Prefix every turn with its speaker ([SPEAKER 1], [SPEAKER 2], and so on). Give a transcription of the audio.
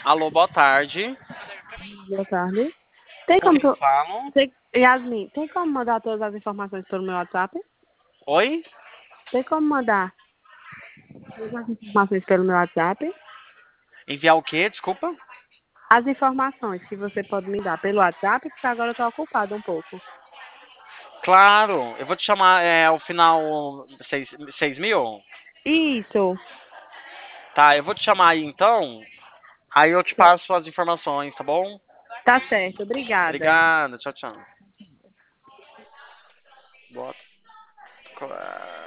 [SPEAKER 1] Alô, boa tarde.
[SPEAKER 2] Boa tarde. Tem
[SPEAKER 1] Com
[SPEAKER 2] como
[SPEAKER 1] quem
[SPEAKER 2] tu...
[SPEAKER 1] falo?
[SPEAKER 2] Yasmin, tem como mandar todas as informações pelo meu WhatsApp?
[SPEAKER 1] Oi?
[SPEAKER 2] Tem como mandar todas as informações pelo meu WhatsApp?
[SPEAKER 1] Enviar o quê? Desculpa?
[SPEAKER 2] As informações que você pode me dar pelo WhatsApp, porque agora eu tô ocupada um pouco.
[SPEAKER 1] Claro, eu vou te chamar ao final 6.000?
[SPEAKER 2] Isso.
[SPEAKER 1] Tá, eu vou te chamar aí então. Aí eu te passo as informações, tá bom?
[SPEAKER 2] Tá certo, obrigada.
[SPEAKER 1] Obrigado, tchau, tchau. Bota.